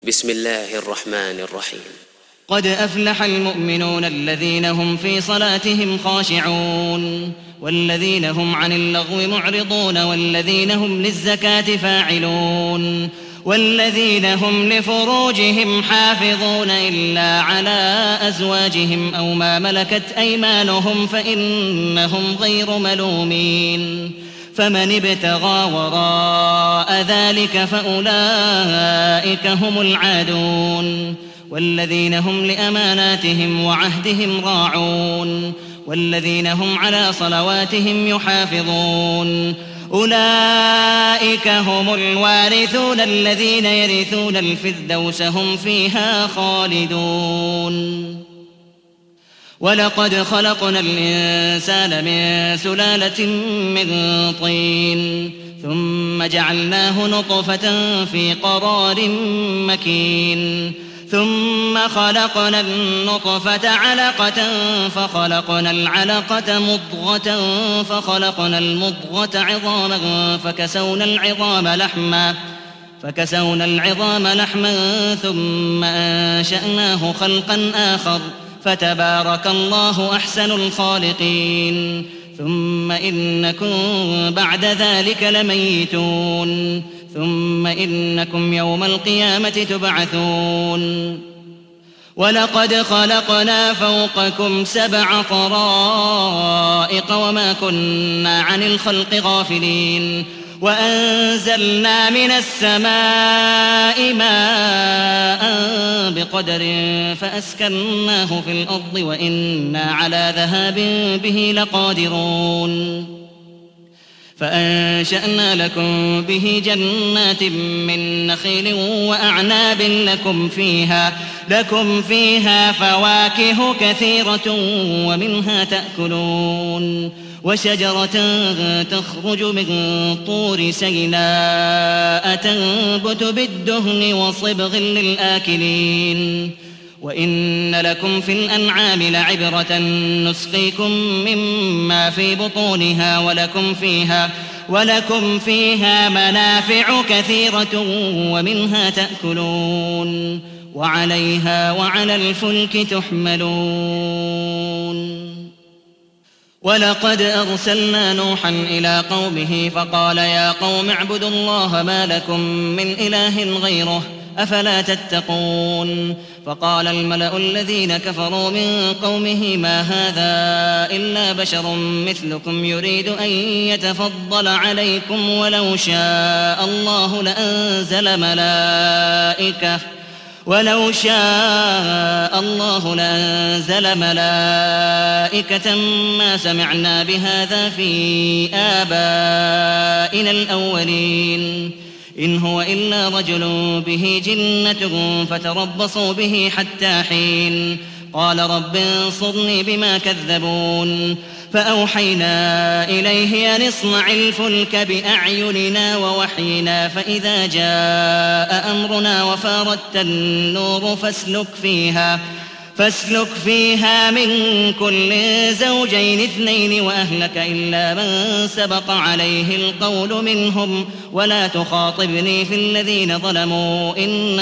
بسم الله الرحمن الرحيم. قد أفلح المؤمنون الذين هم في صلاتهم خاشعون والذين هم عن اللغو معرضون والذين هم للزكاة فاعلون والذين هم لفروجهم حافظون إلا على أزواجهم أو ما ملكت أيمانهم فإنهم غير ملومين. فمن ابتغى وراء ذلك فأولئك هم العادون والذين هم لأماناتهم وعهدهم راعون والذين هم على صلواتهم يحافظون. أولئك هم الوارثون الذين يرثون الفردوس هم فيها خالدون. ولقد خلقنا الإنسان من سلالة من طين ثم جعلناه نطفة في قرار مكين ثم خلقنا النطفة علقة فخلقنا العلقة مضغة فخلقنا المضغة عظاما فكسونا العظام لحما ثم أنشأناه خلقا آخر فتبارك الله أحسن الخالقين. ثم إنكم بعد ذلك لميتون ثم إنكم يوم القيامة تبعثون. ولقد خلقنا فوقكم 7 طرائق وما كنا عن الخلق غافلين وأنزلنا من السماء ماء بقدر فأسكناه في الأرض وإنا على ذهاب به لقادرون. فأنشأنا لكم به جنات من نخيل وأعناب لكم فيها فواكه كثيرة ومنها تأكلون وشجرة تخرج من طور سيناء تنبت بالدهن وصبغ للآكلين. وإن لكم في الأنعام لعبرة نسقيكم مما في بطونها ولكم فيها منافع كثيرة ومنها تأكلون وعليها وعلى الفلك تحملون. ولقد أرسلنا نوحا إلى قومه فقال يا قوم اعبدوا الله ما لكم من إله غيره أفلا تتقون. فقال الملأ الذين كفروا من قومه ما هذا إلا بشر مثلكم يريد أن يتفضل عليكم ولو شاء الله لأنزل ملائكة ما سمعنا بهذا في آبائنا الأولين إن هو إلا رجل به جنة فتربصوا به حتى حين. قال رب انصرني بما كذبون. فأوحينا إليه أن اصنع الفلك بأعيننا ووحينا فإذا جاء أمرنا وفاردت النور فاسلك فيها من كل زوجين 2 وأهلك إلا من سبق عليه القول منهم ولا تخاطبني في الذين ظلموا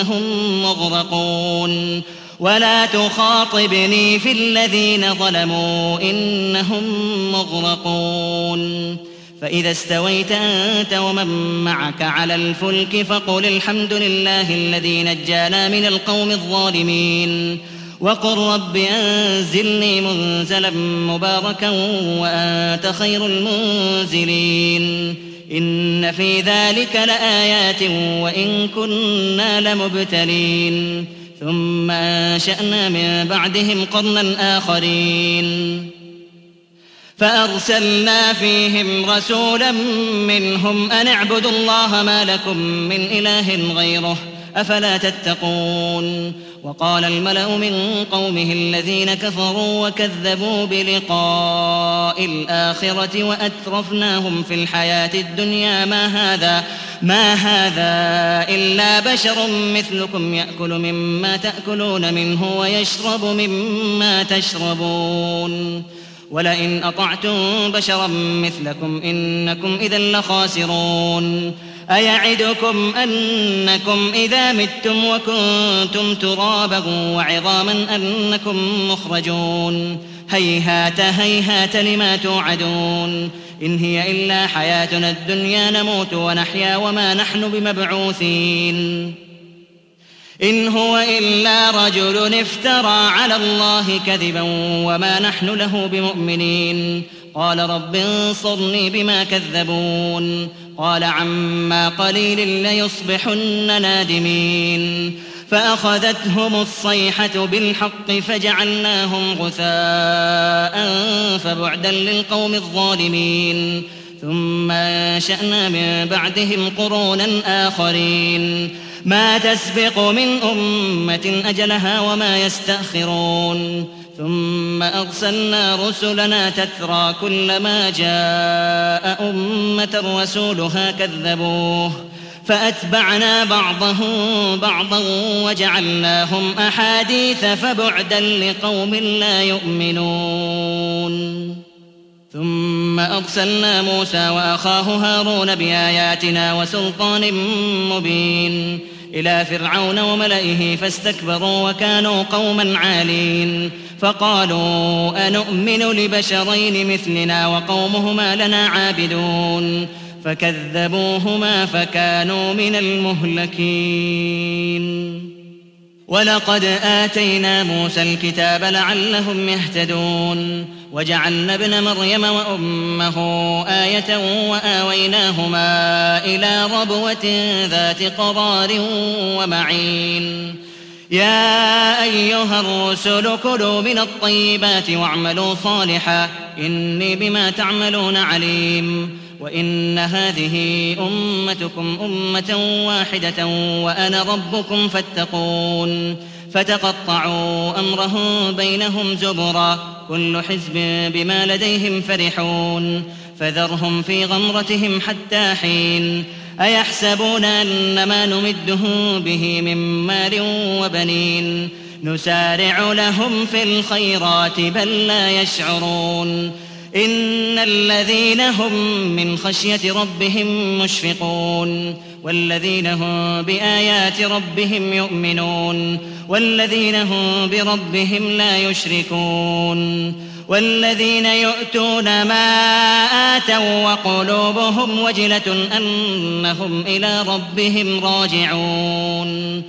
إنهم مغرقون. فإذا استويت أنت ومن معك على الفلك فقل الحمد لله الذي نجانا من القوم الظالمين وقل رب أنزلني منزلا مباركا وأنت خير المنزلين. إن في ذلك لآيات وإن كنا لمبتلين. ثم أنشأنا من بعدهم قرنا آخرين فأرسلنا فيهم رسولا منهم أن اعبدوا الله ما لكم من إله غيره أفلا تتقون. وقال الملأ من قومه الذين كفروا وكذبوا بلقاء الآخرة وأترفناهم في الحياة الدنيا ما هذا إلا بشر مثلكم يأكل مما تأكلون منه ويشرب مما تشربون ولئن أطعتم بشرا مثلكم إنكم إذا لخاسرون. أيعدكم أنكم إذا متم وكنتم ترابا وعظاما أنكم مخرجون هيهات هيهات لما توعدون إن هي إلا حياتنا الدنيا نموت ونحيا وما نحن بمبعوثين إن هو إلا رجل افترى على الله كذبا وما نحن له بمؤمنين قال رب انصرني بما كذبون قال عما قليل ليصبحن نادمين فأخذتهم الصيحة بالحق فجعلناهم غثاء فبعدا للقوم الظالمين ثم أنشأنا من بعدهم قرونا آخرين ما تسبق من أمة أجلها وما يستأخرون ثم أرسلنا رسلنا تترى كلما جاء أمة رسولها كذبوه فأتبعنا بعضهم بعضا وجعلناهم أحاديث فبعدا لقوم لا يؤمنون ثم أرسلنا موسى وأخاه هارون بآياتنا وسلطان مبين إلى فرعون وملئه فاستكبروا وكانوا قوما عالين فقالوا أنؤمن لبشرين مثلنا وقومهما لنا عابدون فكذبوهما فكانوا من المهلكين ولقد آتينا موسى الكتاب لعلهم يهتدون وجعلنا ابن مريم وأمه آية وآويناهما إلى ربوة ذات قرار ومعين يا أيها الرسل كلوا من الطيبات واعملوا صالحا إني بما تعملون عليم وإن هذه أمتكم أمة واحدة وأنا ربكم فاتقون فتقطعوا أمرهم بينهم زبرا كل حزب بما لديهم فرحون فذرهم في غمرتهم حتى حين أيحسبون أن ما نمدهم به من مال وبنين نسارع لهم في الخيرات بل لا يشعرون إن الذين هم من خشية ربهم مشفقون والذين هم بآيات ربهم يؤمنون والذين هم بربهم لا يشركون والذين يؤتون ما آتوا وقلوبهم وجلة أنهم إلى ربهم راجعون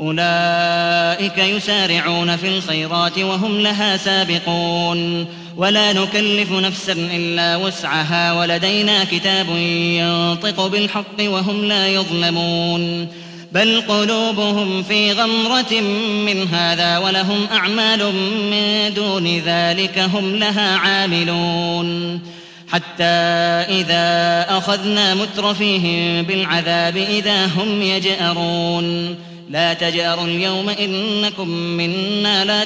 أولئك يسارعون في الخيرات وهم لها سابقون ولا نكلف نفسا إلا وسعها ولدينا كتاب ينطق بالحق وهم لا يظلمون بل قلوبهم في غمرة من هذا ولهم أعمال من دون ذلك هم لها عاملون حتى إذا أخذنا مترفيهم بالعذاب إذا هم يجأرون لا تجأروا اليوم إنكم منا لا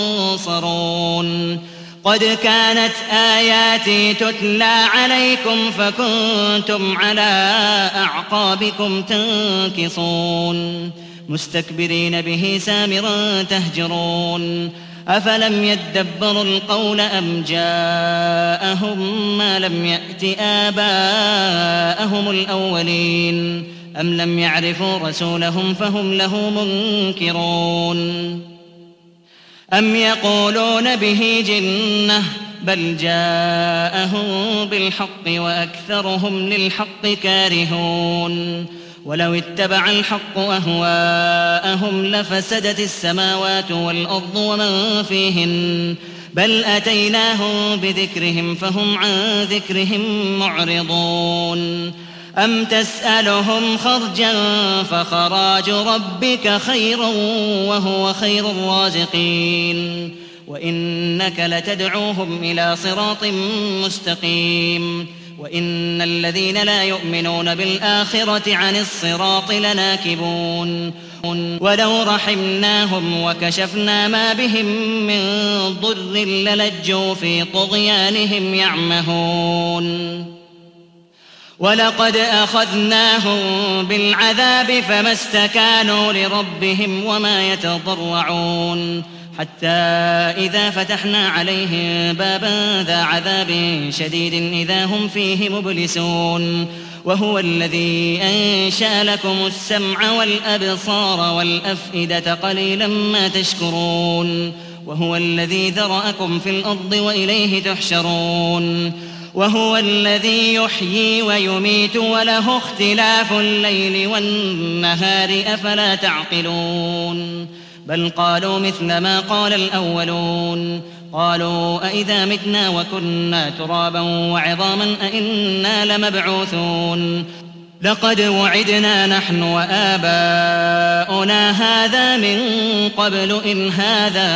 تنصرون قد كانت آياتي تتلى عليكم فكنتم على أعقابكم تنكصون مستكبرين به سامرا تهجرون أفلم يدبروا القول أم جاءهم ما لم يأت آباءهم الأولين أم لم يعرفوا رسولهم فهم له منكرون أم يقولون به جنة بل جاءهم بالحق وأكثرهم للحق كارهون ولو اتبع الحق أهواءهم لفسدت السماوات والأرض ومن فيهن بل أتيناهم بذكرهم فهم عن ذكرهم معرضون أم تسألهم خرجا فخراج ربك خير وهو خير الرازقين وإنك لتدعوهم إلى صراط مستقيم وإن الذين لا يؤمنون بالآخرة عن الصراط لناكبون ولو رحمناهم وكشفنا ما بهم من ضر للجوا في طغيانهم يعمهون ولقد أخذناهم بالعذاب فما استكانوا لربهم وما يتضرعون حتى إذا فتحنا عليهم بابا ذا عذاب شديد إذا هم فيه مبلسون وهو الذي أنشأ لكم السمع والأبصار والأفئدة قليلا ما تشكرون وهو الذي ذرأكم في الأرض وإليه تحشرون وهو الذي يحيي ويميت وله اختلاف الليل والنهار أفلا تعقلون بل قالوا مثل ما قال الأولون قالوا أئذا متنا وكنا ترابا وعظاما أئنا لمبعوثون لقد وعدنا نحن وآباؤنا هذا من قبل إن هذا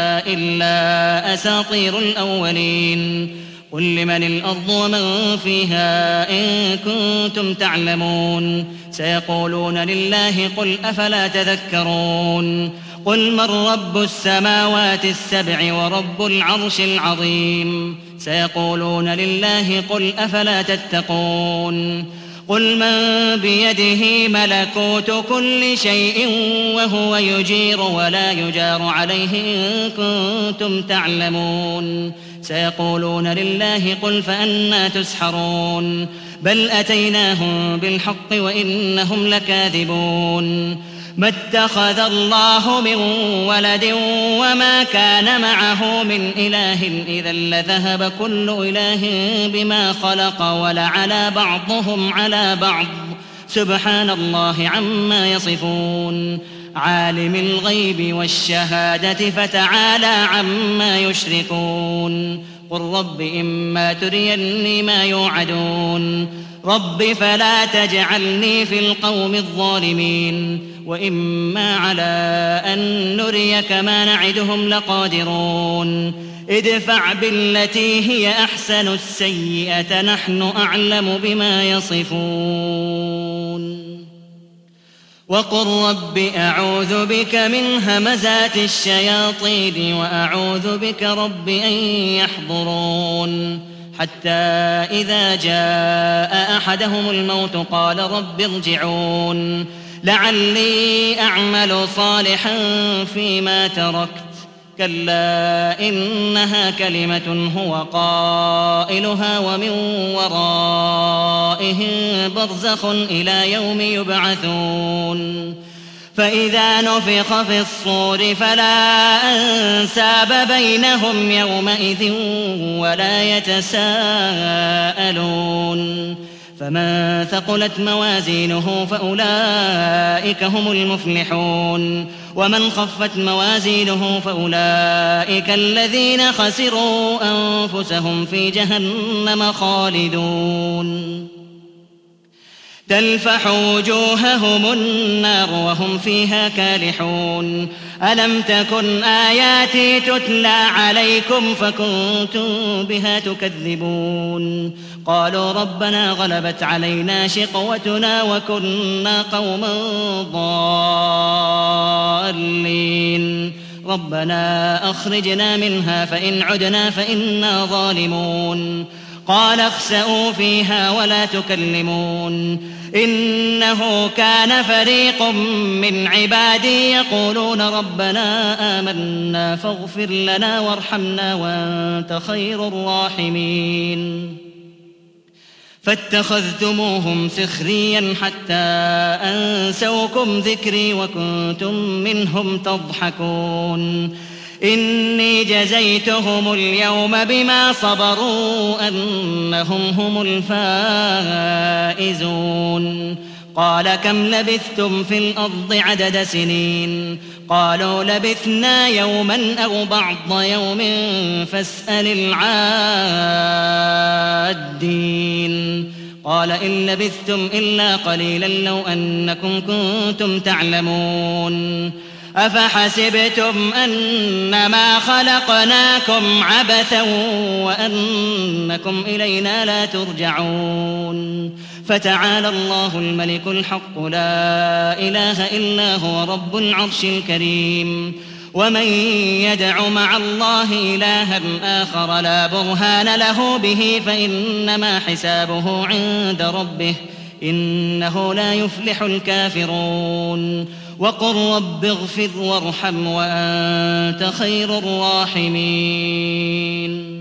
إلا أساطير الأولين قل لمن الأرض ومن فيها إن كنتم تعلمون سيقولون لله قل أفلا تذكرون قل من رب السماوات السبع ورب العرش العظيم سيقولون لله قل أفلا تتقون قل من بيده ملكوت كل شيء وهو يجير ولا يجار عليه إن كنتم تعلمون سيقولون لله قل فأنى تسحرون بل أتيناهم بالحق وإنهم لكاذبون ما اتخذ الله من ولد وما كان معه من إله إذا لذهب كل إله بما خلق ولعلى بعضهم على بعض سبحان الله عما يصفون عالم الغيب والشهادة فتعالى عما يشركون قل رب إما تريني ما يوعدون رب فلا تجعلني في القوم الظالمين وإما على أن نريك ما نعدهم لقادرون ادفع بالتي هي أحسن السيئة نحن أعلم بما يصفون وقل رب أعوذ بك من همزات الشياطين وأعوذ بك رب أن يحضرون حتى إذا جاء أحدهم الموت قال رب ارجعون لعلي أعمل صالحا فيما تركت كلا إنها كلمة هو قائلها ومن ورائهم برزخ إلى يوم يبعثون فإذا نفخ في الصور فلا أنساب بينهم يومئذ ولا يتساءلون فمن ثقلت موازينه فأولئك هم المفلحون ومن خفت موازينه فأولئك الذين خسروا أنفسهم في جهنم خالدون تلفح وجوههم النار وهم فيها كالحون ألم تكن آياتي تتلى عليكم فكنتم بها تكذبون قالوا ربنا غلبت علينا شقوتنا وكنا قوما ضالين ربنا أخرجنا منها فإن عدنا فإنا ظالمون قال اخسئوا فيها ولا تكلمون إنه كان فريق من عبادي يقولون ربنا آمنا فاغفر لنا وارحمنا وأنت خير الراحمين فاتخذتموهم سخريا حتى أنسوكم ذكري وكنتم منهم تضحكون إني جزيتهم اليوم بما صبروا أنهم هم الفائزون قال كم لبثتم في الأرض عدد سنين قالوا لبثنا يوما أو بعض يوم فاسأل العادين قال إن لبثتم إلا قليلا لو أنكم كنتم تعلمون أفحسبتم أنما خلقناكم عبثا وأنكم إلينا لا ترجعون فتعالى الله الملك الحق لا إله إلا هو رب العرش الكريم ومن يدع مع الله إلها آخر لا برهان له به فإنما حسابه عند ربه إنه لا يفلح الكافرون وقل رب اغفر وارحم وأنت خير الراحمين